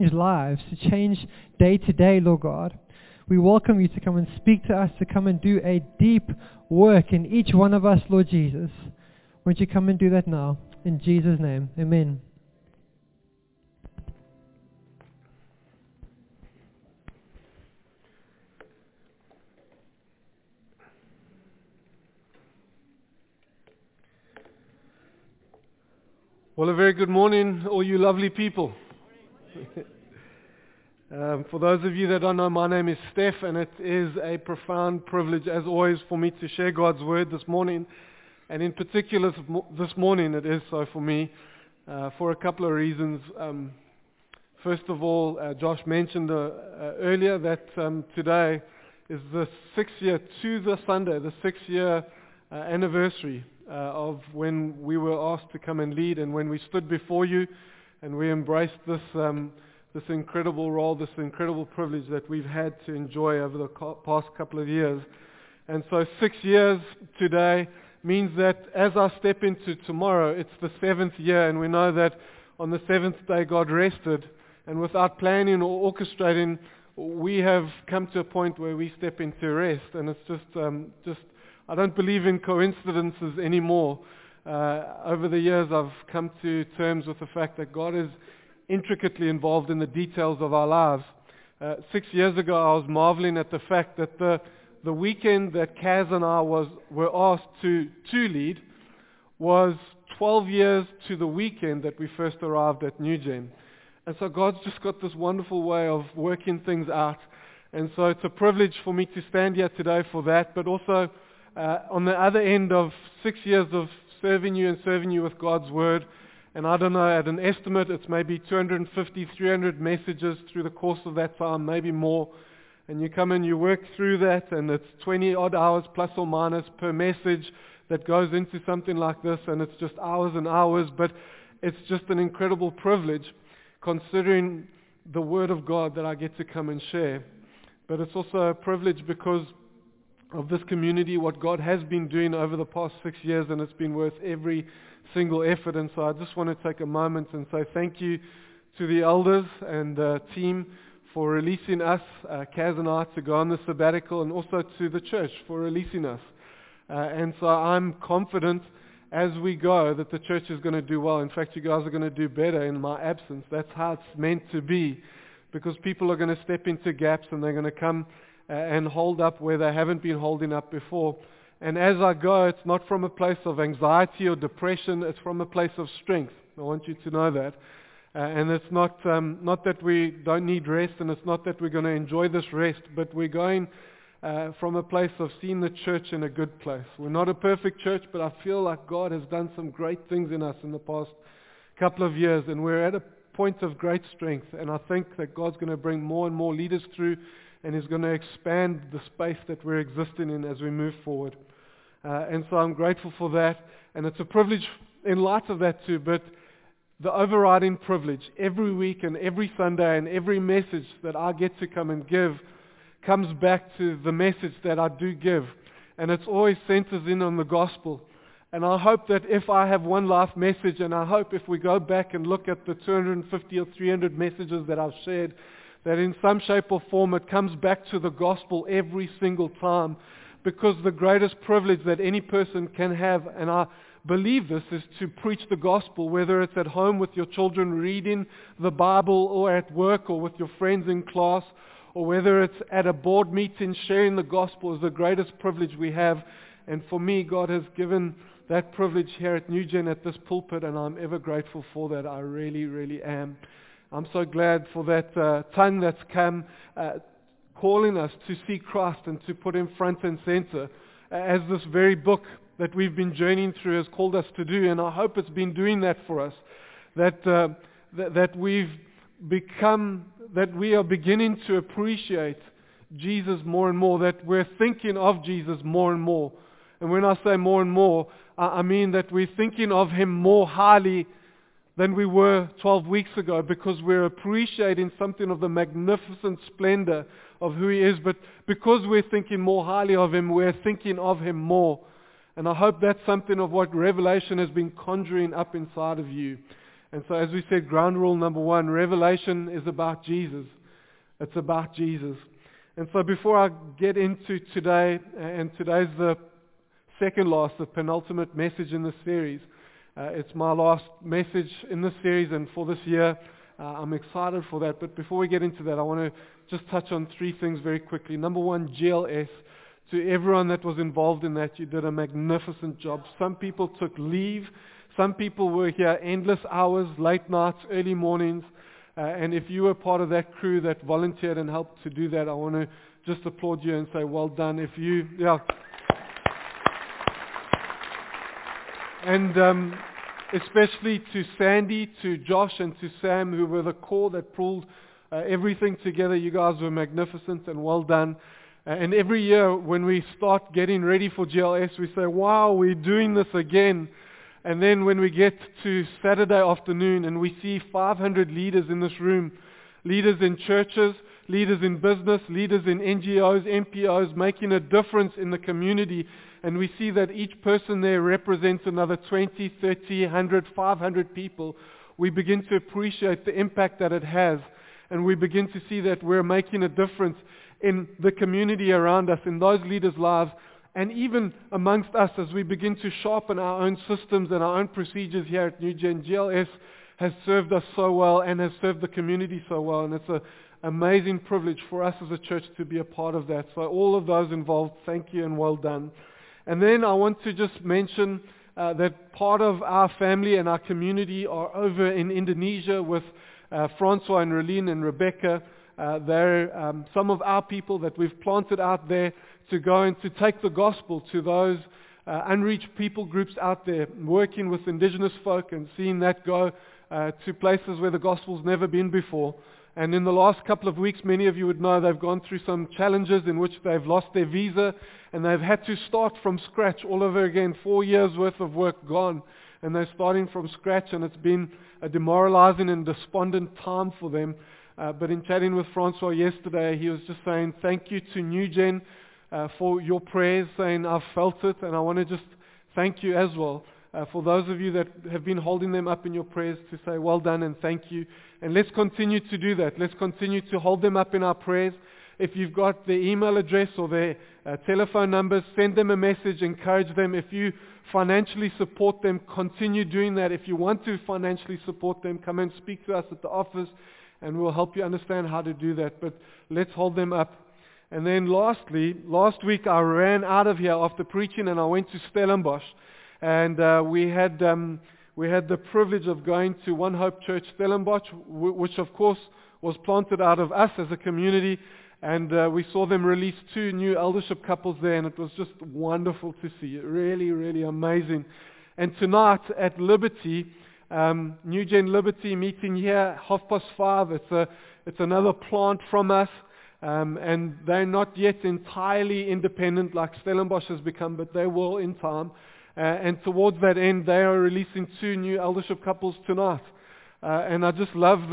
lives, to change day to day, Lord God. We welcome you to come and speak to us, to come and do a deep work in each one of us, Lord Jesus. Won't you come and do that now? In Jesus' name, amen. Well, a very good morning, all you lovely people. For those of you that don't know, my name is Steph, and it is a profound privilege, as always, for me to share God's word this morning. And in particular, this morning, it is so for me, for a couple of reasons. First of all, Josh mentioned earlier that today is the 6-year, to the Sunday, the 6-year anniversary of when we were asked to come and lead, and when we stood before you and we embraced this incredible role, this incredible privilege that we've had to enjoy over the past couple of years. And so 6 years today means that as I step into tomorrow, it's the 7th year, and we know that on the 7th day God rested, and without planning or orchestrating, we have come to a point where we step into rest. And it's just I don't believe in coincidences anymore. Over the years, I've come to terms with the fact that God is intricately involved in the details of our lives. 6 years ago, I was marveling at the fact that the weekend that Kaz and I were asked to lead was 12 years to the weekend that we first arrived at New Gen. And so God's just got this wonderful way of working things out. And so it's a privilege for me to stand here today for that, but also on the other end of 6 years of serving you with God's word, and I don't know, at an estimate, it's maybe 250, 300 messages through the course of that time, maybe more. And you come and you work through that, and it's 20 odd hours plus or minus per message that goes into something like this, and it's just hours and hours, but it's just an incredible privilege considering the word of God that I get to come and share. But it's also a privilege because of this community, what God has been doing over the past 6 years, and it's been worth every single effort. And so I just want to take a moment and say thank you to the elders and team for releasing us, Kaz and I, to go on the sabbatical, and also to the church for releasing us. And so I'm confident as we go that the church is going to do well. In fact, you guys are going to do better in my absence. That's how it's meant to be, because people are going to step into gaps, and they're going to come and hold up where they haven't been holding up before. And as I go, it's not from a place of anxiety or depression, it's from a place of strength. I want you to know that. And it's not that we don't need rest, and it's not that we're going to enjoy this rest, but we're going from a place of seeing the church in a good place. We're not a perfect church, but I feel like God has done some great things in us in the past couple of years, and we're at a point of great strength. And I think that God's going to bring more and more leaders through, and is going to expand the space that we're existing in as we move forward. And so I'm grateful for that, and it's a privilege in light of that too, but the overriding privilege every week and every Sunday and every message that I get to come and give comes back to the message that I do give, and it's always centers in on the gospel. And I hope that if I have one life message, and I hope if we go back and look at the 250 or 300 messages that I've shared, that in some shape or form it comes back to the gospel every single time, because the greatest privilege that any person can have, and I believe this, is to preach the gospel, whether it's at home with your children reading the Bible, or at work, or with your friends in class, or whether it's at a board meeting. Sharing the gospel is the greatest privilege we have. And for me, God has given that privilege here at New Gen, at this pulpit, and I'm ever grateful for that. I really, really am. I'm so glad for that tongue that's come calling us to see Christ and to put Him front and center, as this very book that we've been journeying through has called us to do. And I hope it's been doing that for us, that we are beginning to appreciate Jesus more and more, that we're thinking of Jesus more and more. And when I say more and more, I mean that we're thinking of Him more highly than we were 12 weeks ago, because we're appreciating something of the magnificent splendor of who He is. But because we're thinking more highly of Him, we're thinking of Him more. And I hope that's something of what Revelation has been conjuring up inside of you. And so as we said, ground rule number 1, Revelation is about Jesus. It's about Jesus. And so before I get into today, and today's the second last, the penultimate message in this series. It's my last message in this series and for this year. I'm excited for that. But before we get into that, I want to just touch on 3 things very quickly. Number 1, GLS. To everyone that was involved in that, you did a magnificent job. Some people took leave. Some people were here endless hours, late nights, early mornings. And if you were part of that crew that volunteered and helped to do that, I want to just applaud you and say, well done. And especially to Sandy, to Josh, and to Sam, who were the core that pulled everything together. You guys were magnificent and well done. And every year when we start getting ready for GLS, we say, wow, we're doing this again. And then when we get to Saturday afternoon and we see 500 leaders in this room, leaders in churches, leaders in business, leaders in NGOs, NPOs, making a difference in the community, and we see that each person there represents another 20, 30, 100, 500 people, we begin to appreciate the impact that it has. And we begin to see that we're making a difference in the community around us, in those leaders' lives, and even amongst us as we begin to sharpen our own systems and our own procedures here at New Gen. GLS has served us so well and has served the community so well, and it's an amazing privilege for us as a church to be a part of that. So all of those involved, thank you and well done. And then I want to just mention that part of our family and our community are over in Indonesia with Francois and Relene and Rebecca. They're some of our people that we've planted out there to go and to take the gospel to those unreached people groups out there, working with indigenous folk and seeing that go to places where the gospel's never been before. And in the last couple of weeks, many of you would know they've gone through some challenges in which they've lost their visa and they've had to start from scratch all over again. 4 years worth of work gone, and they're starting from scratch, and it's been a demoralizing and despondent time for them. But in chatting with Francois yesterday, he was just saying thank you to New Gen for your prayers, saying I've felt it, and I want to just thank you as well for those of you that have been holding them up in your prayers, to say well done and thank you. And let's continue to do that. Let's continue to hold them up in our prayers. If you've got their email address or their telephone numbers, send them a message, encourage them. If you financially support them, continue doing that. If you want to financially support them, come and speak to us at the office, and we'll help you understand how to do that. But let's hold them up. And then lastly, last week I ran out of here after preaching and I went to Stellenbosch. And we had the privilege of going to One Hope Church Stellenbosch, which of course was planted out of us as a community. And we saw them release 2 new eldership couples there, and it was just wonderful to see. Really, really amazing. And tonight at Liberty, New Gen Liberty meeting here, 5:30. It's another plant from us, and they're not yet entirely independent like Stellenbosch has become, but they will in time. And towards that end, they are releasing 2 new eldership couples tonight. And I just love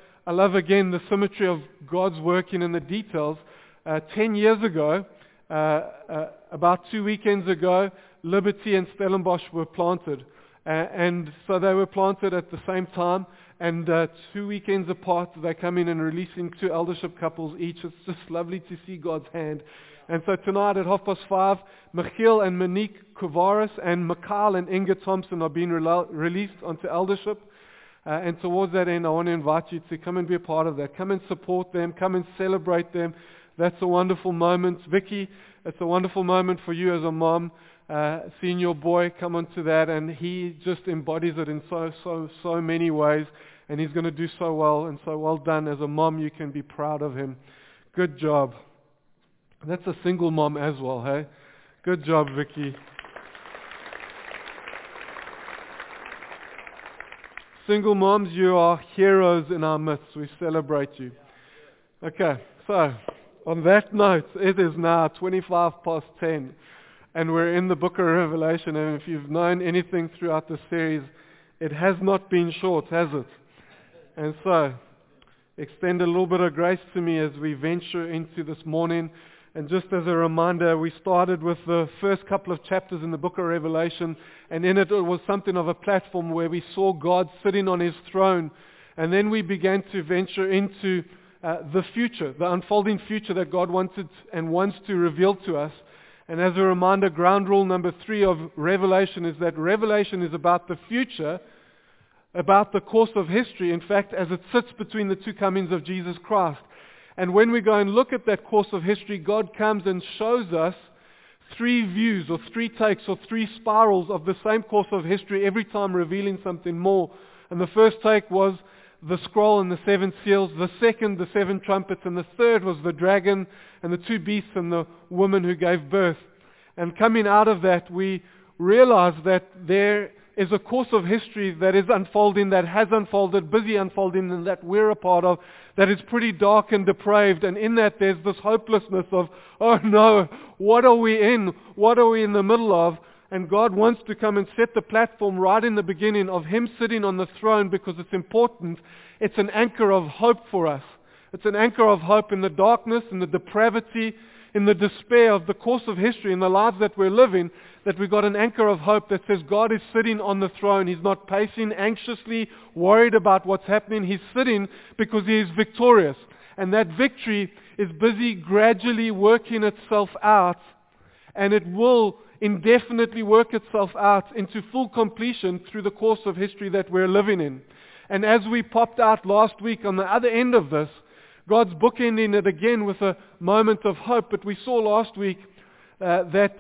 again the symmetry of God's working in the details. 10 years ago, about 2 weekends ago, Liberty and Stellenbosch were planted. And so they were planted at the same time, and 2 weekends apart, they come in and releasing 2 eldership couples each. It's just lovely to see God's hand. And so tonight at 5:30, Michiel and Monique Kovaris and Mikhail and Inga Thompson are being released onto eldership. And towards that end, I want to invite you to come and be a part of that. Come and support them. Come and celebrate them. That's a wonderful moment. Vicky, it's a wonderful moment for you as a mom. Seeing your boy come onto that, and he just embodies it in so many ways, and he's going to do so well, and so well done. As a mom, you can be proud of him. Good job. That's a single mom as well, hey? Good job, Vicky. Single moms, you are heroes in our midst. We celebrate you. Okay, so on that note, it is now 10:25, and we're in the book of Revelation. And if you've known anything throughout the series, it has not been short, has it? And so, extend a little bit of grace to me as we venture into this morning. And just as a reminder, we started with the first couple of chapters in the book of Revelation, and in it was something of a platform where we saw God sitting on his throne. And then we began to venture into the future, the unfolding future that God wanted and wants to reveal to us. And as a reminder, ground rule number 3 of Revelation is that Revelation is about the future, about the course of history, in fact, as it sits between the two comings of Jesus Christ. And when we go and look at that course of history, God comes and shows us 3 views or 3 takes or 3 spirals of the same course of history, every time revealing something more. And the first take was the scroll and the 7 seals, the second, the 7 trumpets, and the third was the dragon and the 2 beasts and the woman who gave birth. And coming out of that, we realize that there is a course of history that is unfolding, that has unfolded, busy unfolding, and that we're a part of, that is pretty dark and depraved. And in that there's this hopelessness of, oh no, what are we in? What are we in the middle of? And God wants to come and set the platform right in the beginning of him sitting on the throne, because it's important. It's an anchor of hope for us. It's an anchor of hope in the darkness, in the depravity, in the despair of the course of history, in the lives that we're living, that we've got an anchor of hope that says God is sitting on the throne. He's not pacing anxiously, worried about what's happening. He's sitting because he is victorious. And that victory is busy gradually working itself out, and it will indefinitely work itself out into full completion through the course of history that we're living in. And as we popped out last week on the other end of this, God's bookending it again with a moment of hope. But we saw last week that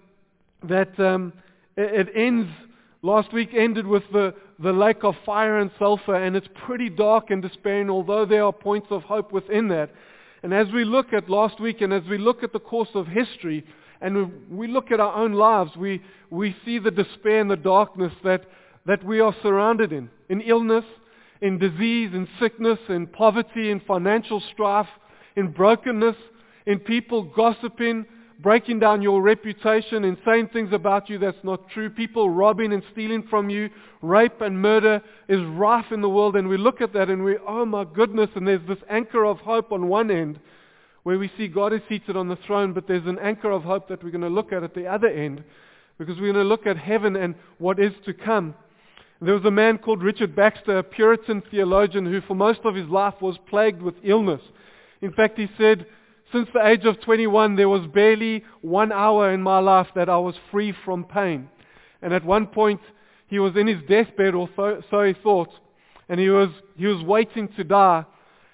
it ends. Last week ended with the lake of fire and sulfur, and it's pretty dark and despairing, although there are points of hope within that. And as we look at last week, and as we look at the course of history, and we look at our own lives, we see the despair and the darkness that we are surrounded in illness, in disease, in sickness, in poverty, in financial strife, in brokenness, in people gossiping, breaking down your reputation, in saying things about you that's not true, people robbing and stealing from you, rape and murder is rife in the world. And we look at that and we, oh my goodness, and there's this anchor of hope on one end, where we see God is seated on the throne, but there's an anchor of hope that we're going to look at the other end, because we're going to look at heaven and what is to come. There was a man called Richard Baxter, a Puritan theologian, who for most of his life was plagued with illness. In fact, he said, since the age of 21, there was barely 1 hour in my life that I was free from pain. And at one point, he was in his deathbed, or so he thought, and he was waiting to die.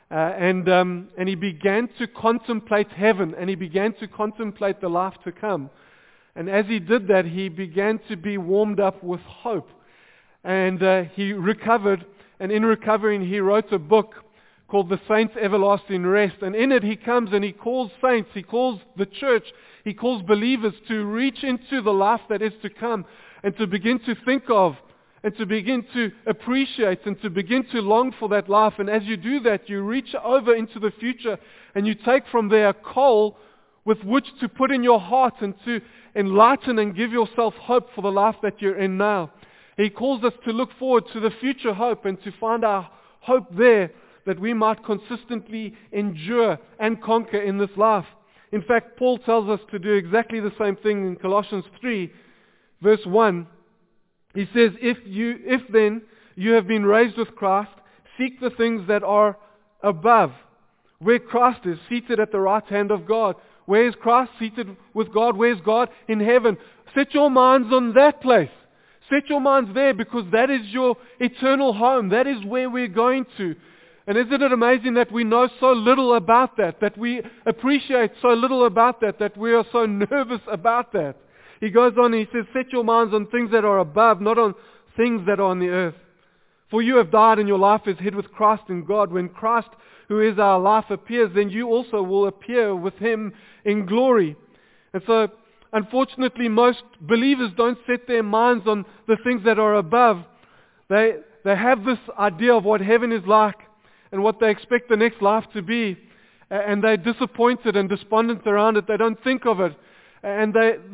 And he began to contemplate heaven, and he began to contemplate the life to come. And as he did that, he began to be warmed up with hope. And he recovered, and in recovering he wrote a book called The Saints' Everlasting Rest. And in it he comes and he calls saints, he calls the church, he calls believers to reach into the life that is to come, and to begin to think of, and to begin to appreciate, and to begin to long for that life. And as you do that, you reach over into the future, and you take from there a coal with which to put in your heart and to enlighten and give yourself hope for the life that you're in now. He calls us to look forward to the future hope and to find our hope there, that we might consistently endure and conquer in this life. In fact, Paul tells us to do exactly the same thing in Colossians 3, verse 1. He says, if then you have been raised with Christ, seek the things that are above, where Christ is seated at the right hand of God. Where is Christ? Seated with God. Where is God? In heaven. Set your minds on that place. Set your minds there, because that is your eternal home. That is where we're going to. And isn't it amazing that we know so little about that we appreciate so little about that we are so nervous about that? He goes on and he says, set your minds on things that are above, not on things that are on the earth. For you have died and your life is hid with Christ in God. When Christ, who is our life, appears, then you also will appear with him in glory. And so, unfortunately, most believers don't set their minds on the things that are above. They have this idea of what heaven is like and what they expect the next life to be. And they're disappointed and despondent around it. They don't think of it. And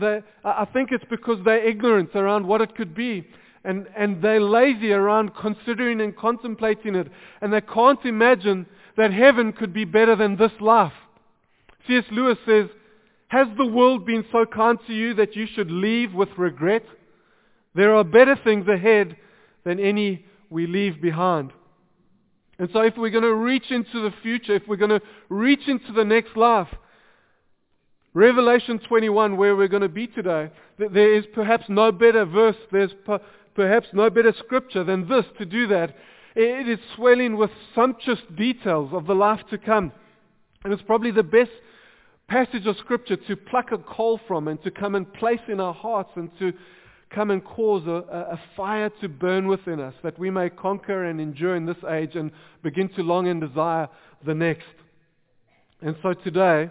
I think it's because they're ignorant around what it could be. And they're lazy around considering and contemplating it. And they can't imagine that heaven could be better than this life. C.S. Lewis says, Has the world been so kind to you that you should leave with regret? There are better things ahead than any we leave behind. And so if we're going to reach into the future, if we're going to reach into the next life, Revelation 21, where we're going to be today, there is perhaps no better verse, there's perhaps no better scripture than this to do that. It is swelling with sumptuous details of the life to come. And it's probably the best passage of scripture to pluck a coal from and to come and place in our hearts and to come and cause a fire to burn within us, that we may conquer and endure in this age and begin to long and desire the next. And so today,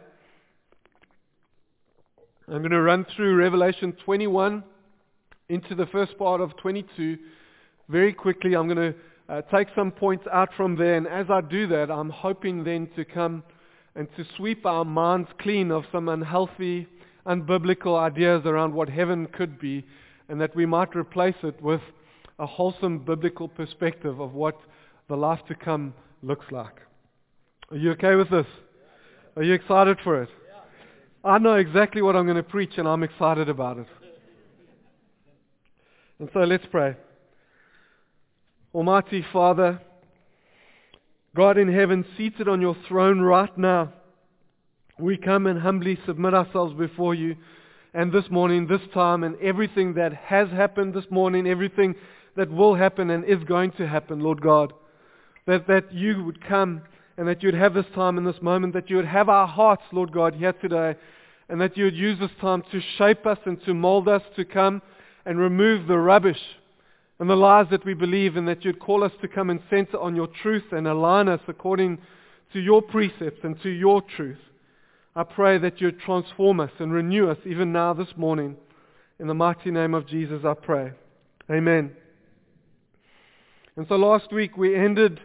I'm going to run through Revelation 21 into the first part of 22 very quickly. I'm going to take some points out from there, and as I do that, I'm hoping then to come and to sweep our minds clean of some unhealthy, unbiblical ideas around what heaven could be, and that we might replace it with a wholesome biblical perspective of what the life to come looks like. Are you okay with this? Are you excited for it? I know exactly what I'm going to preach, and I'm excited about it. And so let's pray. Almighty Father, God in heaven, seated on your throne right now, we come and humbly submit ourselves before you. And this morning, this time, and everything that has happened this morning, everything that will happen and is going to happen, Lord God, that you would come and that you would have this time and this moment, that you would have our hearts, Lord God, here today, and that you would use this time to shape us and to mold us, to come and remove the rubbish and the lies that we believe, and that you'd call us to come and center on your truth and align us according to your precepts and to your truth. I pray that you'd transform us and renew us even now this morning. In the mighty name of Jesus I pray. Amen. And so last week we ended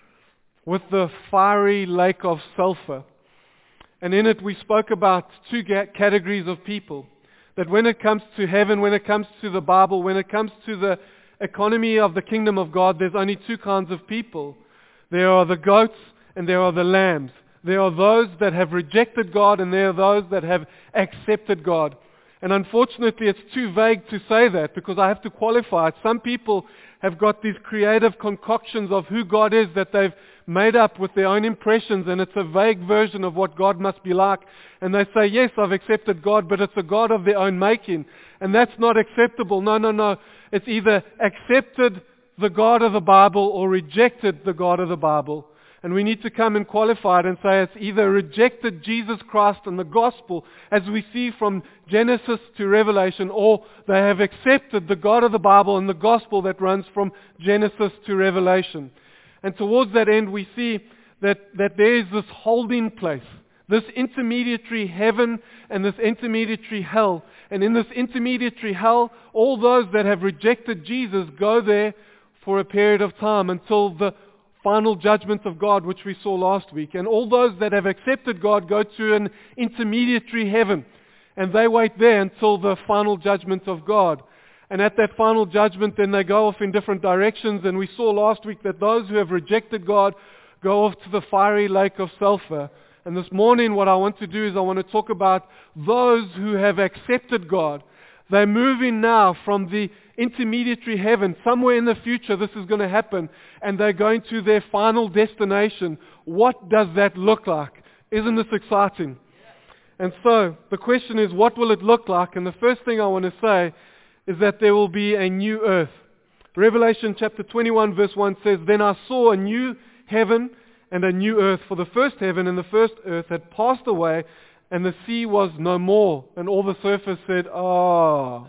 with the fiery lake of sulfur. And in it we spoke about two categories of people. That when it comes to heaven, when it comes to the Bible, when it comes to the economy of the kingdom of God, there's only two kinds of people. There are the goats and there are the lambs. There are those that have rejected God and there are those that have accepted God. And unfortunately it's too vague to say that, because I have to qualify it. Some people have got these creative concoctions of who God is that they've made up with their own impressions, and it's a vague version of what God must be like. And they say, yes, I've accepted God, but it's a God of their own making. And that's not acceptable. No. It's either accepted the God of the Bible or rejected the God of the Bible. And we need to come and qualify it and say it's either rejected Jesus Christ and the gospel, as we see from Genesis to Revelation, or they have accepted the God of the Bible and the gospel that runs from Genesis to Revelation. And towards that end, we see that there is this holding place, this intermediary heaven and this intermediary hell. And in this intermediary hell, all those that have rejected Jesus go there for a period of time until the final judgment of God, which we saw last week. And all those that have accepted God go to an intermediary heaven, and they wait there until the final judgment of God. And at that final judgment, then they go off in different directions. And we saw last week that those who have rejected God go off to the fiery lake of sulfur. And this morning what I want to do is I want to talk about those who have accepted God. They're moving now from the intermediary heaven. Somewhere in the future this is going to happen, and they're going to their final destination. What does that look like? Isn't this exciting? And so the question is, what will it look like? And the first thing I want to say is that there will be a new earth. Revelation chapter 21 verse 1 says, "Then I saw a new heaven and a new earth, for the first heaven and the first earth had passed away, and the sea was no more." And all the surfers said, "Oh."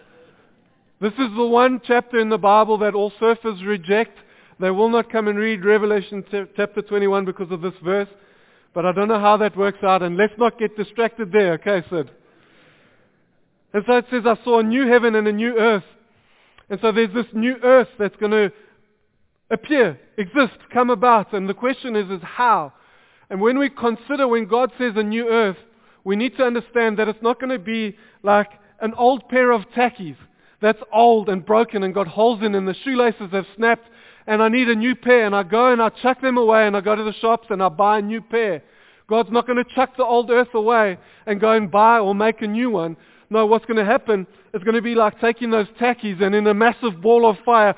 This is the one chapter in the Bible that all surfers reject. They will not come and read Revelation chapter 21 because of this verse. But I don't know how that works out, and let's not get distracted there. Okay, Sid? And so it says, I saw a new heaven and a new earth. And so there's this new earth that's going to appear, exist, come about. And the question is how? And when we consider, when God says a new earth, we need to understand that it's not going to be like an old pair of tackies that's old and broken and got holes in and the shoelaces have snapped and I need a new pair, and I go and I chuck them away and I go to the shops and I buy a new pair. God's not going to chuck the old earth away and go and buy or make a new one. No, what's going to happen is going to be like taking those tackies and in a massive ball of fire,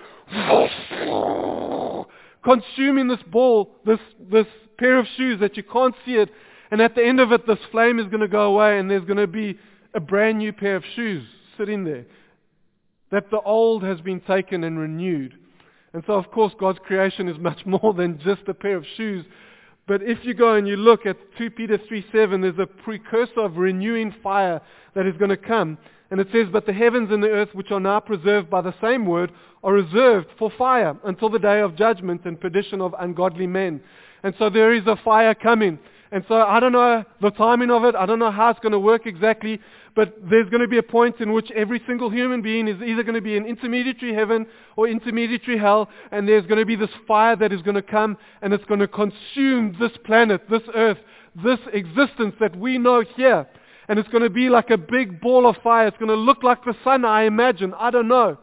consuming this ball, this pair of shoes that you can't see it. And at the end of it, this flame is going to go away and there's going to be a brand new pair of shoes sitting there. That the old has been taken and renewed. And so, of course, God's creation is much more than just a pair of shoes. But if you go and you look at 2 Peter 3:7, there's a precursor of renewing fire that is going to come. And it says, but the heavens and the earth, which are now preserved by the same word, are reserved for fire until the day of judgment and perdition of ungodly men. And so there is a fire coming. And so I don't know the timing of it. I don't know how it's going to work exactly. But there's going to be a point in which every single human being is either going to be in intermediary heaven or intermediary hell. And there's going to be this fire that is going to come and it's going to consume this planet, this earth, this existence that we know here. And it's going to be like a big ball of fire. It's going to look like the sun, I imagine. I don't know.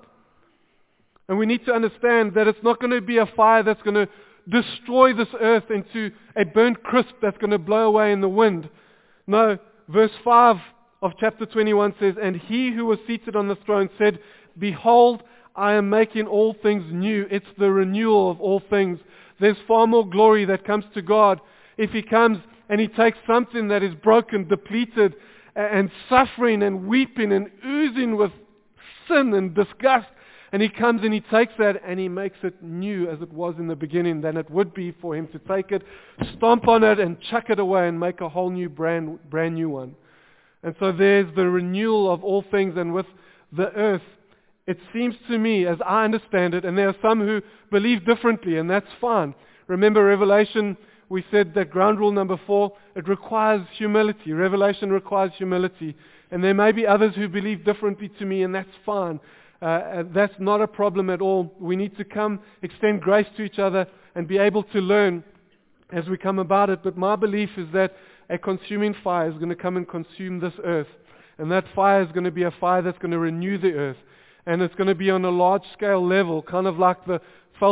And we need to understand that it's not going to be a fire that's going to destroy this earth into a burnt crisp that's going to blow away in the wind. No, verse 5 of chapter 21 says, and he who was seated on the throne said, behold, I am making all things new. It's the renewal of all things. There's far more glory that comes to God if he comes and he takes something that is broken, depleted, and suffering and weeping and oozing with sin and disgust. And he comes and he takes that and he makes it new as it was in the beginning than it would be for him to take it, stomp on it and chuck it away and make a whole new brand new one. And so there's the renewal of all things. And with the earth, it seems to me, as I understand it, and there are some who believe differently, and that's fine. Remember Revelation, we said that ground rule number 4, it requires humility. Revelation requires humility. And there may be others who believe differently to me, and that's fine. That's not a problem at all. We need to come, extend grace to each other, and be able to learn as we come about it. But my belief is that a consuming fire is going to come and consume this earth. And that fire is going to be a fire that's going to renew the earth. And it's going to be on a large scale level, kind of like the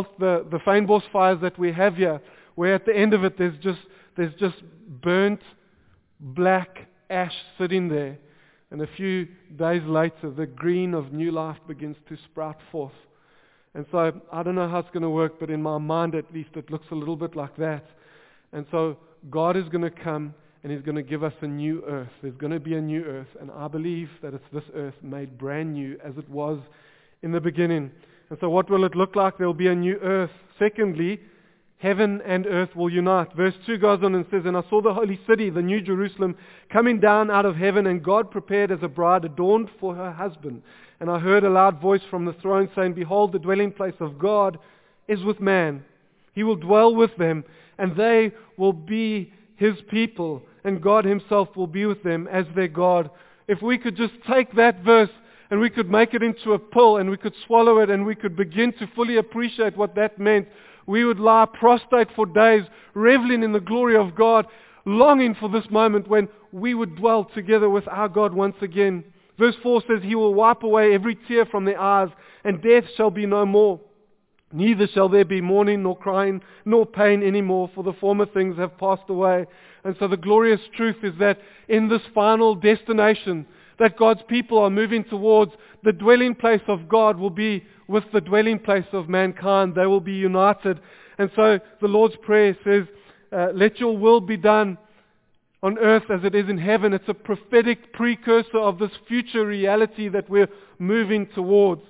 Fynbos fires that we have here, where at the end of it there's just burnt black ash sitting there. And a few days later, the green of new life begins to sprout forth. And so I don't know how it's going to work, but in my mind at least it looks a little bit like that. And so God is going to come and he's going to give us a new earth. There's going to be a new earth. And I believe that it's this earth made brand new as it was in the beginning. And so what will it look like? There will be a new earth. Secondly, heaven and earth will unite. Verse 2 goes on and says, and I saw the holy city, the new Jerusalem, coming down out of heaven, and God prepared as a bride adorned for her husband. And I heard a loud voice from the throne saying, behold, the dwelling place of God is with man. He will dwell with them, and they will be his people, and God himself will be with them as their God. If we could just take that verse and we could make it into a pill and we could swallow it and we could begin to fully appreciate what that meant, we would lie prostrate for days, reveling in the glory of God, longing for this moment when we would dwell together with our God once again. Verse 4 says, he will wipe away every tear from their eyes, and death shall be no more. Neither shall there be mourning, nor crying, nor pain anymore, for the former things have passed away. And so the glorious truth is that in this final destination that God's people are moving towards, the dwelling place of God will be with the dwelling place of mankind. They will be united. And so the Lord's Prayer says, let your will be done on earth as it is in heaven. It's a prophetic precursor of this future reality that we're moving towards.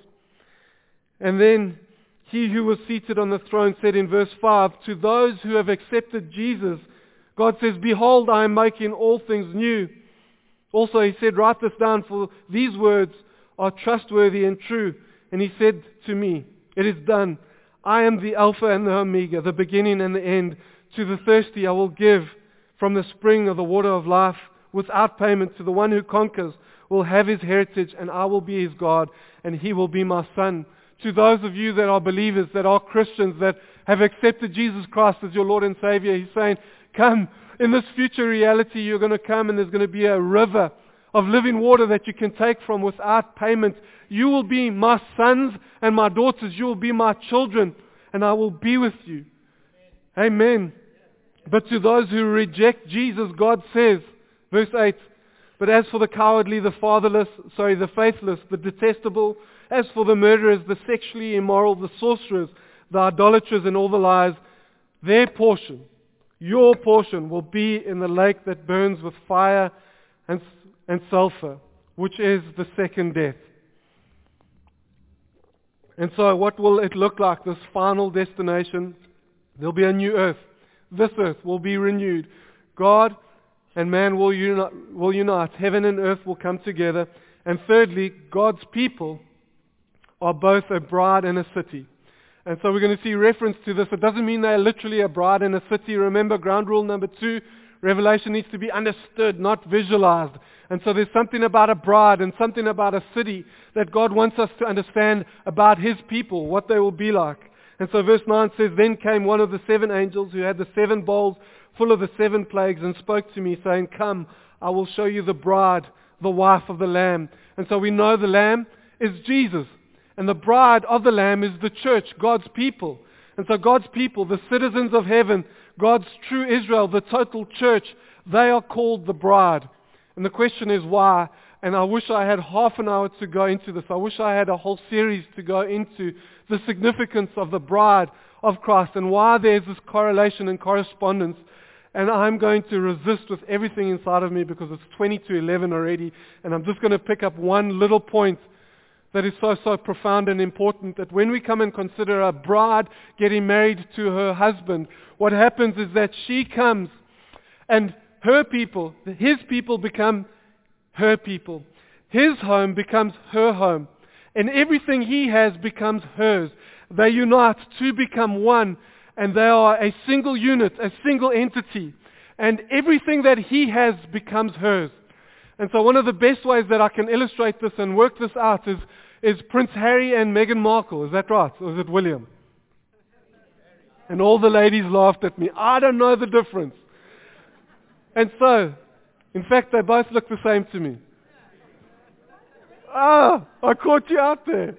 And then he who was seated on the throne said in verse 5, to those who have accepted Jesus, God says, behold, I am making all things new. Also he said, write this down, for these words are trustworthy and true. And he said to me, it is done. I am the Alpha and the Omega, the beginning and the end. To the thirsty I will give from the spring of the water of life without payment. To the one who conquers will have his heritage, and I will be his God, and he will be my son. To those of you that are believers, that are Christians, that have accepted Jesus Christ as your Lord and Savior, he's saying, come, in this future reality you're going to come and there's going to be a river of living water that you can take from without payment. You will be my sons and my daughters. You will be my children, and I will be with you. Amen. But to those who reject Jesus, God says, verse 8, but as for the cowardly, the faithless, the detestable, as for the murderers, the sexually immoral, the sorcerers, the idolaters, and all the lies, their portion, your portion, will be in the lake that burns with fire and sulfur, which is the second death. And so what will it look like, this final destination? There'll be a new earth. This earth will be renewed. God and man will unite. Heaven and earth will come together. And thirdly, God's people are both a bride and a city. And so we're going to see reference to this. It doesn't mean they're literally a bride and a city. Remember, ground rule number 2, Revelation needs to be understood, not visualized. And so there's something about a bride and something about a city that God wants us to understand about His people, what they will be like. And so verse 9 says, then came one of the 7 angels who had the 7 bowls full of the 7 plagues and spoke to me, saying, come, I will show you the bride, the wife of the Lamb. And so we know the Lamb is Jesus. And the bride of the Lamb is the church, God's people. And so God's people, the citizens of heaven, God's true Israel, the total church, they are called the bride. And the question is why? And I wish I had half an hour to go into this. I wish I had a whole series to go into the significance of the bride of Christ and why there's this correlation and correspondence. And I'm going to resist with everything inside of me because it's 20 to 11 already. And I'm just going to pick up one little point that is so profound and important, that when we come and consider a bride getting married to her husband, what happens is that she comes and her people, his people become her people. His home becomes her home. And everything he has becomes hers. They unite to become one, and they are a single unit, a single entity. And everything that he has becomes hers. And so one of the best ways that I can illustrate this and work this out is Prince Harry and Meghan Markle. Is that right? Or is it William? And all the ladies laughed at me. I don't know the difference. And so, in fact, they both look the same to me. I caught you out there.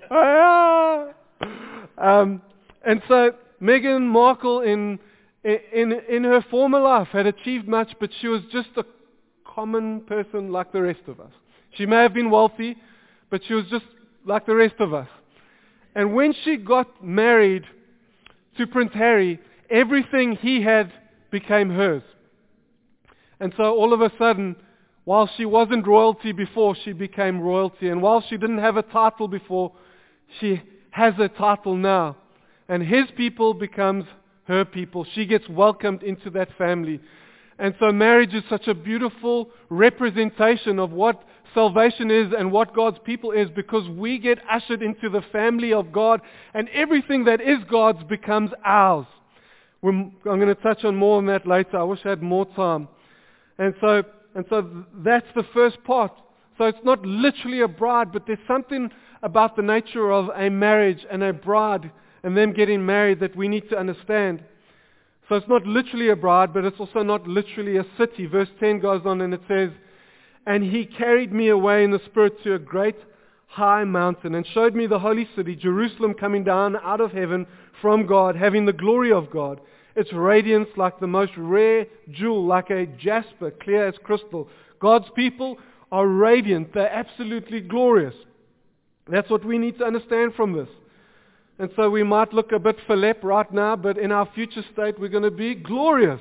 And so, Meghan Markle in her former life had achieved much, but she was just a common person like the rest of us. She may have been wealthy, but she was just like the rest of us. And when she got married to Prince Harry, everything he had became hers. And so all of a sudden, while she wasn't royalty before, she became royalty. And while she didn't have a title before, she has a title now. And his people becomes her people. She gets welcomed into that family. And so marriage is such a beautiful representation of what salvation is and what God's people is, because we get ushered into the family of God, and everything that is God's becomes ours. I'm going to touch on more on that later. I wish I had more time. And so that's the first part. So it's not literally a bride, but there's something about the nature of a marriage and a bride and them getting married that we need to understand. So it's not literally a bride, but it's also not literally a city. Verse 10 goes on and it says, and he carried me away in the Spirit to a great high mountain and showed me the holy city, Jerusalem, coming down out of heaven from God, having the glory of God. Its radiance like the most rare jewel, like a jasper, clear as crystal. God's people are radiant. They're absolutely glorious. That's what we need to understand from this. And so we might look a bit philip right now, but in our future state we're going to be glorious.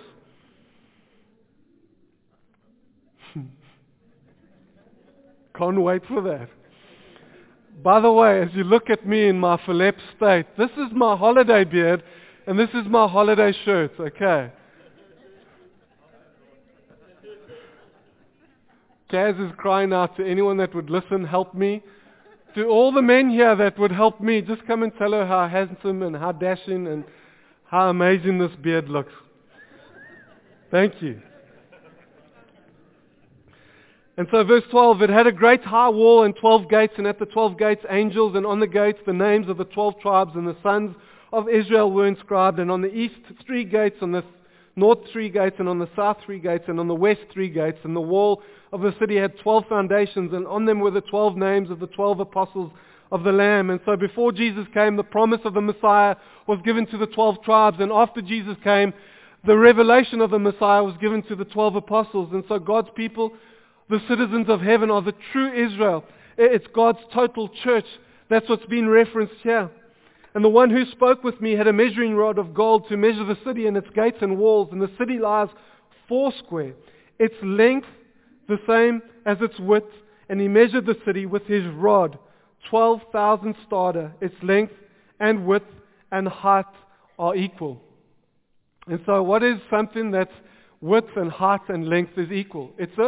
Can't wait for that. By the way, as you look at me in my philip state, this is my holiday beard and this is my holiday shirt, okay? Kaz is crying out to anyone that would listen, help me. To all the men here that would help me, just come and tell her how handsome and how dashing and how amazing this beard looks. Thank you. And so verse 12, it had a great high wall and 12 gates, and at the 12 gates angels, and on the gates the names of the 12 tribes and the sons of Israel were inscribed, and on the east 3 gates, on the north 3 gates, and on the south 3 gates, and on the west 3 gates. And the wall of the city had 12 foundations, and on them were the 12 names of the 12 apostles of the Lamb. And so before Jesus came, the promise of the Messiah was given to the 12 tribes, and after Jesus came, the revelation of the Messiah was given to the 12 apostles. And so God's people, the citizens of heaven, are the true Israel. It's God's total church. That's what's been referenced here. And the one who spoke with me had a measuring rod of gold to measure the city and its gates and walls. And the city lies 4 square, its length the same as its width. And he measured the city with his rod, 12,000 stadia. Its length and width and height are equal. And so what is something that's width and height and length is equal? It's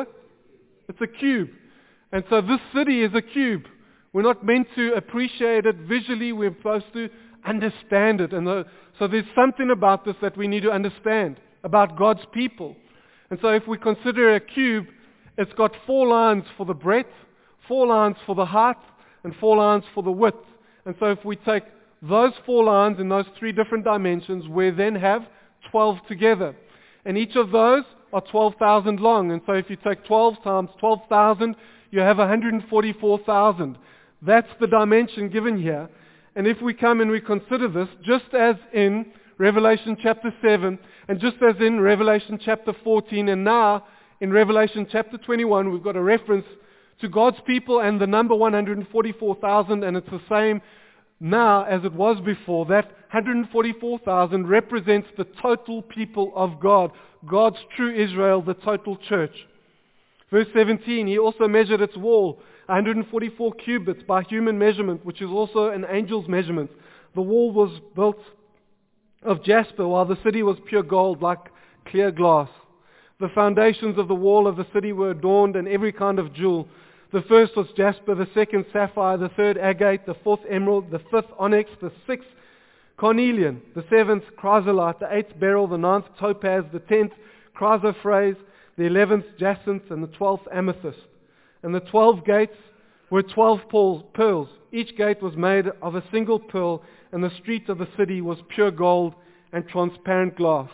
a cube. And so this city is a cube. We're not meant to appreciate it visually. We're supposed to understand it. And so there's something about this that we need to understand about God's people. And so if we consider a cube, it's got 4 lines for the breadth, 4 lines for the height, and 4 lines for the width. And so if we take those 4 lines in those 3 different dimensions, we then have 12 together. And each of those are 12,000 long. And so if you take 12 times 12,000, you have 144,000. That's the dimension given here. And if we come and we consider this, just as in Revelation chapter 7, and just as in Revelation chapter 14, and now in Revelation chapter 21, we've got a reference to God's people and the number 144,000, and it's the same now as it was before. That 144,000 represents the total people of God, God's true Israel, the total church. Verse 17, he also measured its wall, 144 cubits by human measurement, which is also an angel's measurement. The wall was built of jasper, while the city was pure gold, like clear glass. The foundations of the wall of the city were adorned in every kind of jewel. The first was jasper, the second sapphire, the third agate, the fourth emerald, the fifth onyx, the sixth cornelian, the seventh chrysolite, the 8th beryl, the 9th topaz, the 10th chrysoprase, the 11th jacinth, and the 12th amethyst. And the 12 gates were 12 pearls. Each gate was made of a single pearl, and the street of the city was pure gold and transparent glass.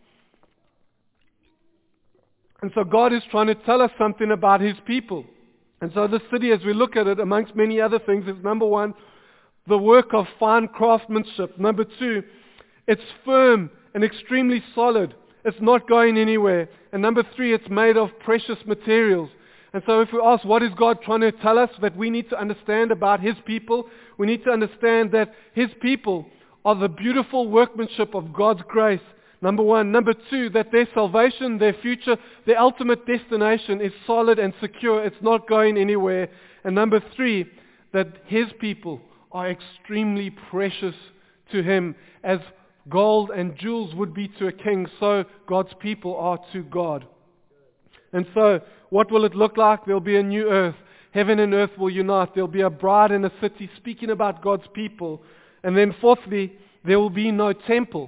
And so God is trying to tell us something about His people. And so this city, as we look at it, amongst many other things, is number 1, the work of fine craftsmanship. Number 2, it's firm and extremely solid. It's not going anywhere. And number 3, it's made of precious materials. And so if we ask, what is God trying to tell us that we need to understand about His people? We need to understand that His people are the beautiful workmanship of God's grace. Number 1. Number 2, that their salvation, their future, their ultimate destination is solid and secure. It's not going anywhere. And number 3, that His people are extremely precious to Him. As gold and jewels would be to a king, so God's people are to God. And so, what will it look like? There'll be a new earth. Heaven and earth will unite. There'll be a bride and a city speaking about God's people. And then fourthly, there will be no temple.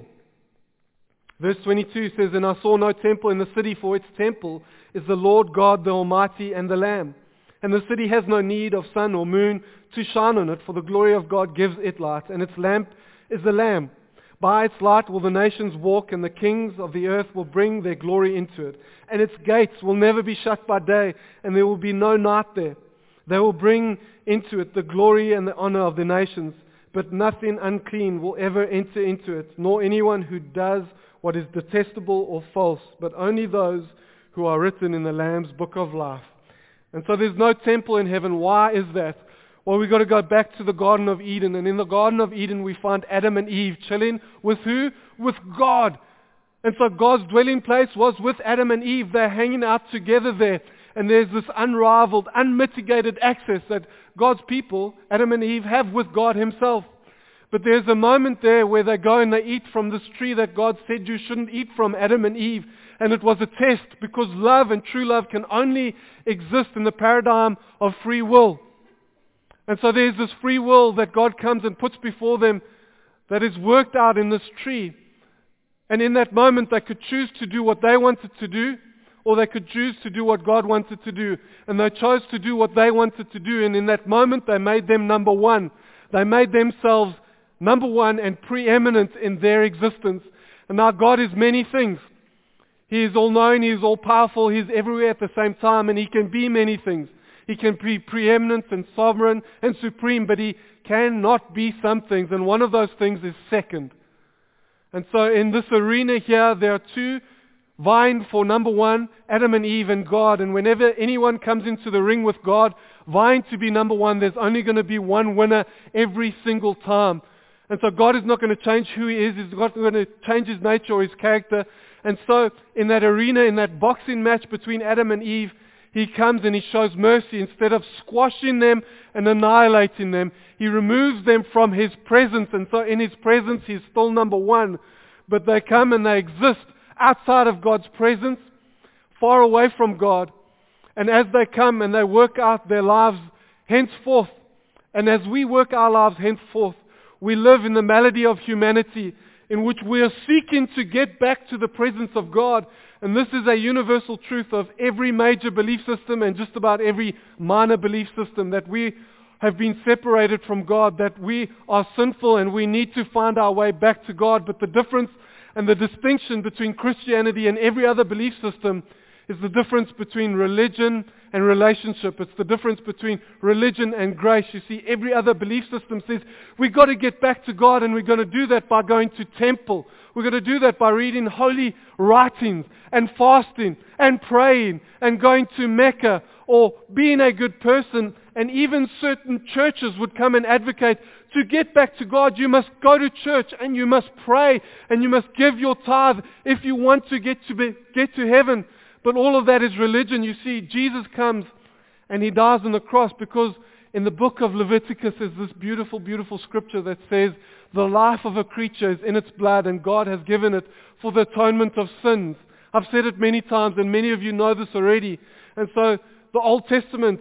Verse 22 says, "And I saw no temple in the city, for its temple is the Lord God, the Almighty, and the Lamb. And the city has no need of sun or moon to shine on it, for the glory of God gives it light, and its lamp is the Lamb. By its light will the nations walk, and the kings of the earth will bring their glory into it. And its gates will never be shut by day, and there will be no night there. They will bring into it the glory and the honor of the nations, but nothing unclean will ever enter into it, nor anyone who does what is detestable or false, but only those who are written in the Lamb's book of life." And so there's no temple in heaven. Why is that? Well, we've got to go back to the Garden of Eden. And in the Garden of Eden, we find Adam and Eve chilling with who? With God. And so God's dwelling place was with Adam and Eve. They're hanging out together there. And there's this unrivaled, unmitigated access that God's people, Adam and Eve, have with God Himself. But there's a moment there where they go and they eat from this tree that God said you shouldn't eat from, Adam and Eve. And it was a test, because love and true love can only exist in the paradigm of free will. And so there's this free will that God comes and puts before them that is worked out in this tree. And in that moment they could choose to do what they wanted to do, or they could choose to do what God wanted to do. And they chose to do what they wanted to do, and in that moment they made them number one. They made themselves number one and preeminent in their existence. And now God is many things. He is all-knowing, He is all-powerful, He is everywhere at the same time, and He can be many things. He can be preeminent and sovereign and supreme, but He cannot be some things, and one of those things is second. And so in this arena here, there are two vying for number one, Adam and Eve and God. And whenever anyone comes into the ring with God, vying to be number one, there's only going to be one winner every single time. And so God is not going to change who He is. He's not going to change His nature or His character. And so in that arena, in that boxing match between Adam and Eve, He comes and He shows mercy. Instead of squashing them and annihilating them, He removes them from His presence. And so in His presence, He's still number one. But they come and they exist outside of God's presence, far away from God. And as they come and they work out their lives henceforth, and as we work our lives henceforth, we live in the malady of humanity in which we are seeking to get back to the presence of God. And this is a universal truth of every major belief system and just about every minor belief system, that we have been separated from God, that we are sinful and we need to find our way back to God. But the difference and the distinction between Christianity and every other belief system is the difference between religion and relationship. It's the difference between religion and grace. You see, every other belief system says, we've got to get back to God, and we're going to do that by going to temple. We're going to do that by reading holy writings and fasting and praying and going to Mecca or being a good person. And even certain churches would come and advocate, to get back to God, you must go to church and you must pray and you must give your tithe if you want to get to heaven. But all of that is religion. You see, Jesus comes and He dies on the cross because in the book of Leviticus is this beautiful, beautiful scripture that says the life of a creature is in its blood and God has given it for the atonement of sins. I've said it many times and many of you know this already. And so the Old Testament